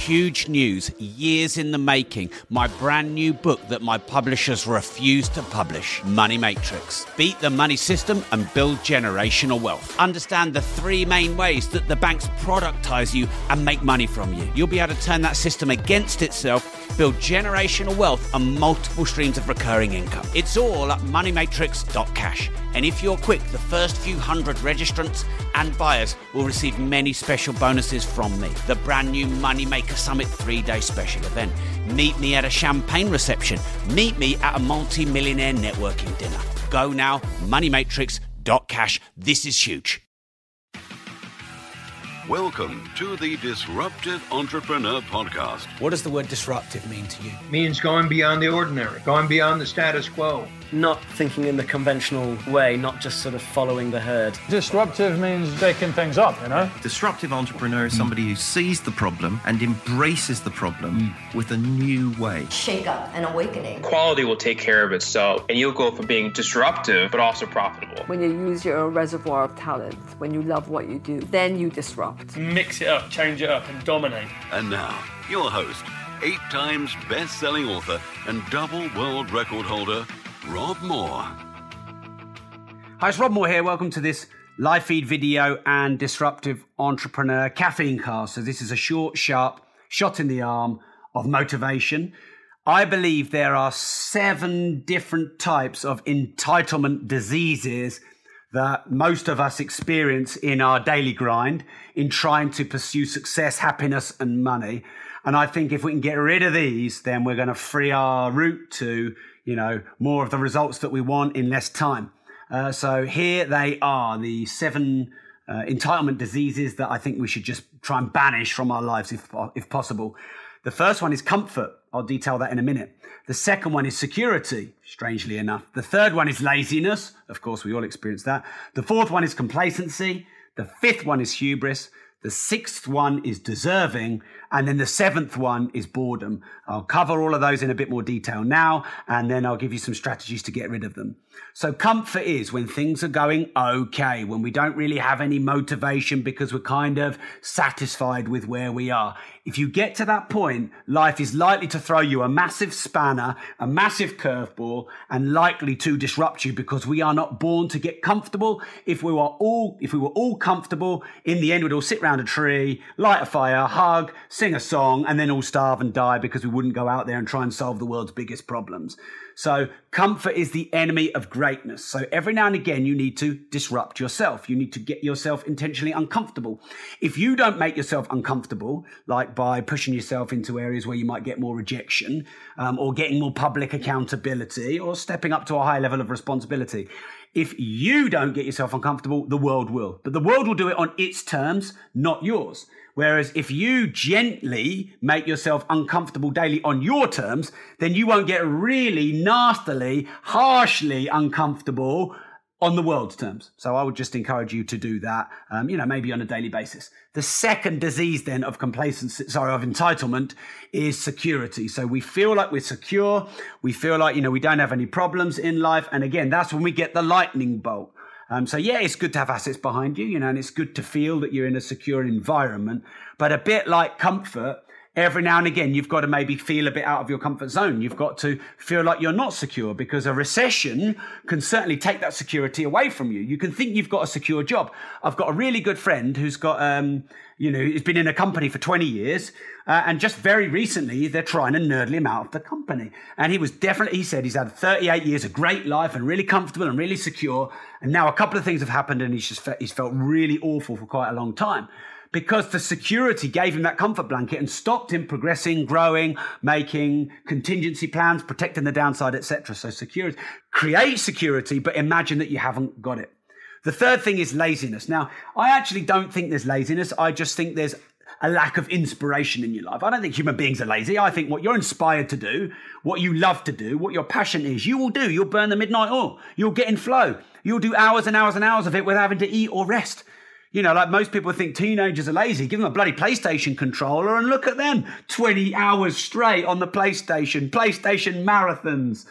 huge news, years in the making. My brand new book that my publishers refuse to publish, Money Matrix. Beat the money system and build generational wealth. Understand the three main ways that the banks productize you and make money from you. You'll be able to turn that system against itself, build generational wealth and multiple streams of recurring income. It's all at moneymatrix.cash. And if you're quick, the first few hundred registrants and buyers will receive many special bonuses from me. The brand new Moneymaker Summit 3-day special event. Meet me at a champagne reception. Meet me at a multi-millionaire networking dinner. Go now, moneymatrix.cash. This is huge. Welcome to the Disruptive Entrepreneur Podcast. What does the word disruptive mean to you? Means going beyond the ordinary, going beyond the status quo. Not thinking in the conventional way, not just sort of following the herd. Disruptive means shaking things up, you know? Disruptive entrepreneur is somebody who sees the problem and embraces the problem with a new way. Shake up and awakening. Quality will take care of itself, and you'll go from being disruptive but also profitable. When you use your reservoir of talent, when you love what you do, then you disrupt. Mix it up, change it up, and dominate. And now, your host, 8 times best-selling author and double world record holder, Rob Moore. Hi, it's Rob Moore here. Welcome to this live feed video and Disruptive Entrepreneur Caffeine Cast. So this is a short, sharp shot in the arm of motivation. I believe there are 7 different types of entitlement diseases that most of us experience in our daily grind in trying to pursue success, happiness, and money. And I think if we can get rid of these, then we're going to free our route to, more of the results that we want in less time. So here they are, the 7 entitlement diseases that I think we should just try and banish from our lives if possible. The first one is comfort. I'll detail that in a minute. The second one is security, strangely enough. The third one is laziness. Of course, we all experience that. The fourth one is complacency. The fifth one is hubris. The sixth one is deserving. And then the 7th one is boredom. I'll cover all of those in a bit more detail now, and then I'll give you some strategies to get rid of them. So comfort is when things are going okay, when we don't really have any motivation because we're kind of satisfied with where we are. If you get to that point, life is likely to throw you a massive spanner, a massive curveball, and likely to disrupt you because we are not born to get comfortable. If we were all comfortable, in the end we'd all sit around a tree, light a fire, hug, sing a song, and then all starve and die because we wouldn't go out there and try and solve the world's biggest problems. So comfort is the enemy of greatness. So every now and again, you need to disrupt yourself. You need to get yourself intentionally uncomfortable. If you don't make yourself uncomfortable, like by pushing yourself into areas where you might get more rejection, or getting more public accountability, or stepping up to a high level of responsibility, if you don't get yourself uncomfortable, the world will. But the world will do it on its terms, not yours. Whereas if you gently make yourself uncomfortable daily on your terms, then you won't get really nastily, harshly uncomfortable on the world's terms. So I would just encourage you to do that, maybe on a daily basis. The second disease then of entitlement is security. So we feel like we're secure. We feel like, we don't have any problems in life. And again, that's when we get the lightning bolt. It's good to have assets behind you, and it's good to feel that you're in a secure environment. But a bit like comfort, every now and again, you've got to maybe feel a bit out of your comfort zone. You've got to feel like you're not secure because a recession can certainly take that security away from you. You can think you've got a secure job. I've got a really good friend who's got, he's been in a company for 20 years. And just very recently, they're trying to nerdle him out of the company. And he said he's had 38 years of great life and really comfortable and really secure. And now a couple of things have happened and he's felt really awful for quite a long time. Because the security gave him that comfort blanket and stopped him progressing, growing, making contingency plans, protecting the downside, etc. So security, create security, but imagine that you haven't got it. The third thing is laziness. Now, I actually don't think there's laziness. I just think there's a lack of inspiration in your life. I don't think human beings are lazy. I think what you're inspired to do, what you love to do, what your passion is, you will do. You'll burn the midnight oil. You'll get in flow. You'll do hours and hours and hours of it without having to eat or rest. Like most people think teenagers are lazy. Give them a bloody PlayStation controller and look at them. 20 hours straight on the PlayStation marathons.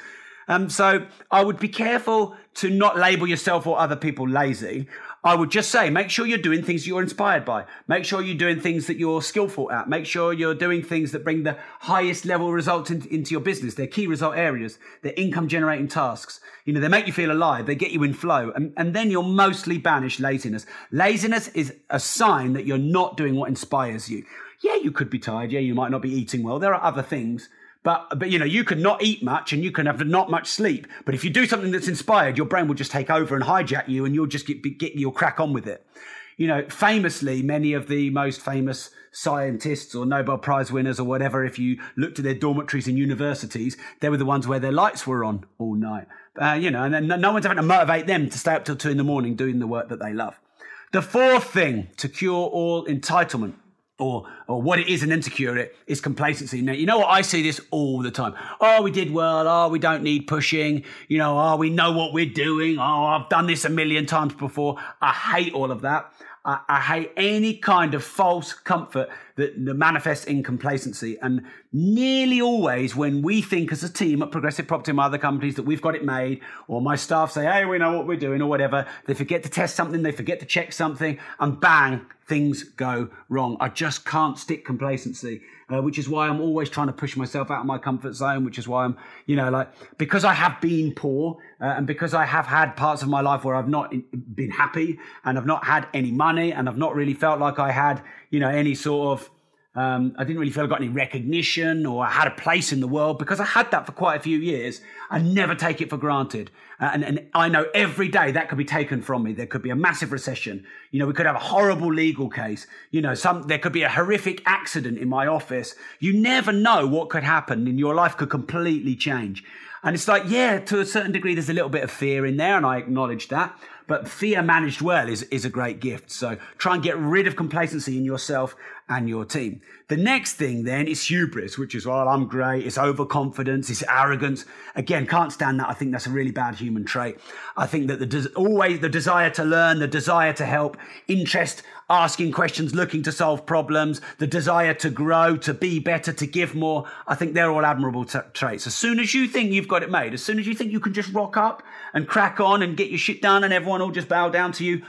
So I would be careful to not label yourself or other people lazy. I would just say, make sure you're doing things you're inspired by. Make sure you're doing things that you're skillful at. Make sure you're doing things that bring the highest level results into your business. They're key result areas. They're income generating tasks. You know, they make you feel alive. They get you in flow. And then you'll mostly banish laziness. Laziness is a sign that you're not doing what inspires you. Yeah, you could be tired. Yeah, you might not be eating well. There are other things. But you know, you could not eat much and you can have not much sleep. But if you do something that's inspired, your brain will just take over and hijack you, and you'll just you'll crack on with it. You know, famously, many of the most famous scientists or Nobel Prize winners or whatever, if you looked at their dormitories in universities, they were the ones where their lights were on all night. You know, and then no one's having to motivate them to stay up till 2 a.m. doing the work that they love. The fourth thing to cure all entitlement, or what it is and then to cure it, is complacency. Now, you know what? I see this all the time. Oh, we did well. Oh, we don't need pushing. You know, oh, we know what we're doing. Oh, I've done this 1,000,000 times before. I hate all of that. I hate any kind of false comfort that manifests in complacency. And nearly always when we think as a team at Progressive Property and my other companies that we've got it made, or my staff say, hey, we know what we're doing or whatever, they forget to test something, they forget to check something, and bang, things go wrong. I just can't stick complacency, which is why I'm always trying to push myself out of my comfort zone, which is why I'm, you know, like, because I have been poor and because I have had parts of my life where I've not been happy and I've not had any money and I've not really felt like I had, you know, any sort of, I didn't really feel I got any recognition or I had a place in the world. Because I had that for quite a few years, I never take it for granted. And I know every day that could be taken from me. There could be a massive recession. You know, we could have a horrible legal case. You know, there could be a horrific accident in my office. You never know what could happen and your life could completely change. And it's like, yeah, to a certain degree, there's a little bit of fear in there, and I acknowledge that. But fear managed well is a great gift. So try and get rid of complacency in yourself and your team. The next thing then is hubris, which is, well, I'm great. It's overconfidence. It's arrogance. Again, can't stand that. I think that's a really bad human trait. I think that always the desire to learn, the desire to help, interest, asking questions, looking to solve problems, the desire to grow, to be better, to give more. I think they're all admirable traits. As soon as you think you've got it made, as soon as you think you can just rock up and crack on and get your shit done and everyone will just bow down to you,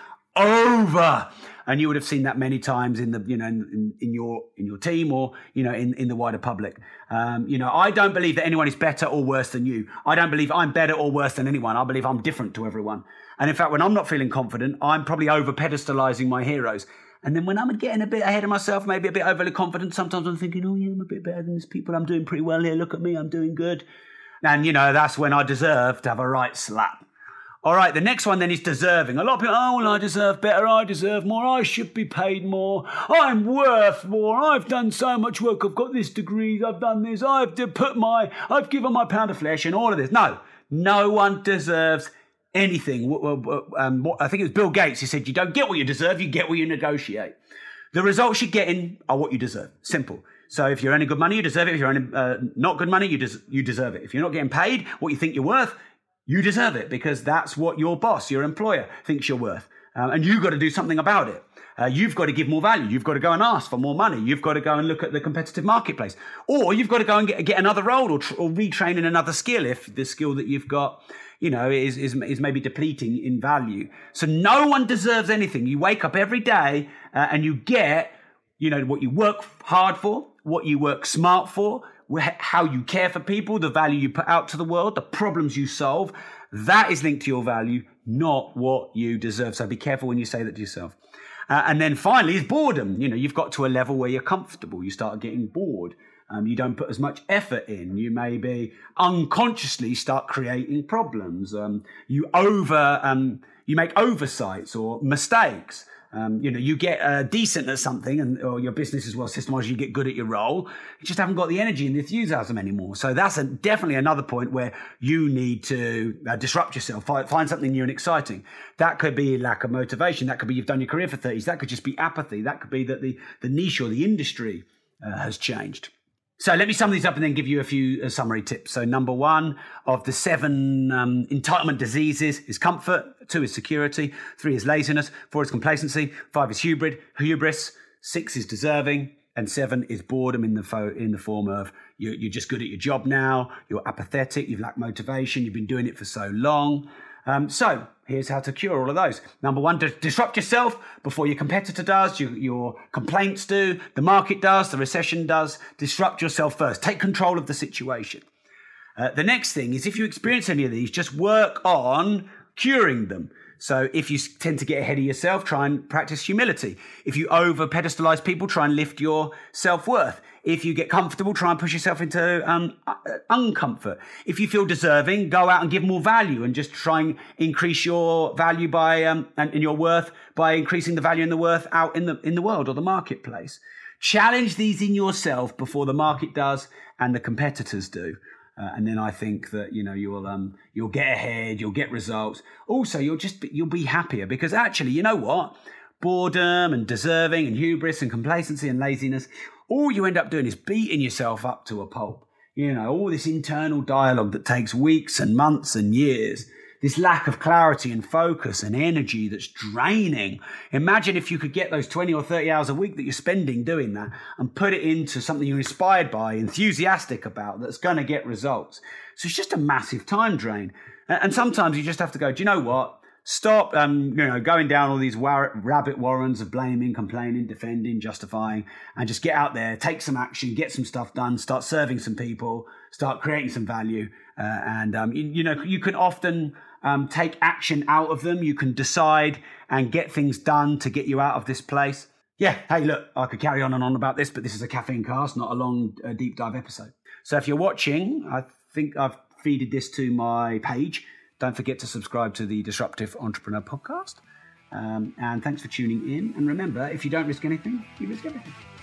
over. And you would have seen that many times in the, you know, in your team or, you know, in the wider public. You know, I don't believe that anyone is better or worse than you. I don't believe I'm better or worse than anyone. I believe I'm different to everyone. And in fact, when I'm not feeling confident, I'm probably over pedestalizing my heroes. And then when I'm getting a bit ahead of myself, maybe a bit overly confident, sometimes I'm thinking, oh yeah, I'm a bit better than these people. I'm doing pretty well here. Look at me. I'm doing good. And, you know, that's when I deserve to have a right slap. All right, the next one then is deserving. A lot of people, oh, well, I deserve better, I deserve more, I should be paid more, I'm worth more, I've done so much work, I've got this degree, I've done this, I've given my pound of flesh and all of this. No one deserves anything. I think it was Bill Gates who said, you don't get what you deserve, you get what you negotiate. The results you're getting are what you deserve. Simple. So if you're earning good money, you deserve it. If you're earning not good money, you deserve it. If you're not getting paid what you think you're worth, you deserve it, because that's what your boss, your employer, thinks you're worth. And you've got to do something about it. You've got to give more value. You've got to go and ask for more money. You've got to go and look at the competitive marketplace. Or you've got to go and get another role or retrain in another skill if the skill that you've got, you know, is maybe depleting in value. So no one deserves anything. You wake up every day and you get, you know, what you work hard for, what you work smart for, how you care for people, the value you put out to the world, the problems you solve. That is linked to your value, not what you deserve. So be careful when you say that to yourself. And then finally is boredom. You know, you've got to a level where you're comfortable. You start getting bored. You don't put as much effort in. You maybe unconsciously start creating problems. You make oversights or mistakes. You know, you get decent at something, or your business is well systemized, you get good at your role. You just haven't got the energy and the enthusiasm anymore. So that's definitely another point where you need to disrupt yourself, find something new and exciting. That could be lack of motivation. That could be you've done your career for 30s. That could just be apathy. That could be that the niche or the industry has changed. So let me sum these up and then give you a few summary tips. So number 1 of the 7 entitlement diseases is comfort. 2 is security. 3 is laziness. 4 is complacency. 5 is hubris. 6 is deserving. And 7 is boredom in the form of you're just good at your job now, you're apathetic, you've lacked motivation, you've been doing it for so long. So here's how to cure all of those. Number 1, disrupt yourself before your competitor does, your complaints do, the market does, the recession does. Disrupt yourself first. Take control of the situation. The next thing is, if you experience any of these, just work on curing them. So if you tend to get ahead of yourself, try and practice humility. If you over-pedestalize people, try and lift your self-worth. If you get comfortable, try and push yourself into uncomfort. If you feel deserving, go out and give more value and just try and increase your value by and your worth by increasing the value and the worth out in the world or the marketplace. Challenge these in yourself before the market does and the competitors do. And then I think that, you'll get ahead, you'll get results. Also, you'll be happier because actually, you know what? Boredom and deserving and hubris and complacency and laziness, all you end up doing is beating yourself up to a pulp. All this internal dialogue that takes weeks and months and years. This lack of clarity and focus and energy that's draining. Imagine if you could get those 20 or 30 hours a week that you're spending doing that and put it into something you're inspired by, enthusiastic about, that's going to get results. So it's just a massive time drain. And sometimes you just have to go, do you know what? Stop, going down all these rabbit warrens of blaming, complaining, defending, justifying, and just get out there, take some action, get some stuff done, start serving some people, start creating some value. You can often take action out of them. You can decide and get things done to get you out of this place. Yeah, hey, look, I could carry on and on about this, but this is a Caffeine Cast, not a long deep dive episode. So if you're watching, I think I've feeded this to my page. Don't forget to subscribe to the Disruptive Entrepreneur Podcast. And thanks for tuning in. And remember, if you don't risk anything, you risk everything.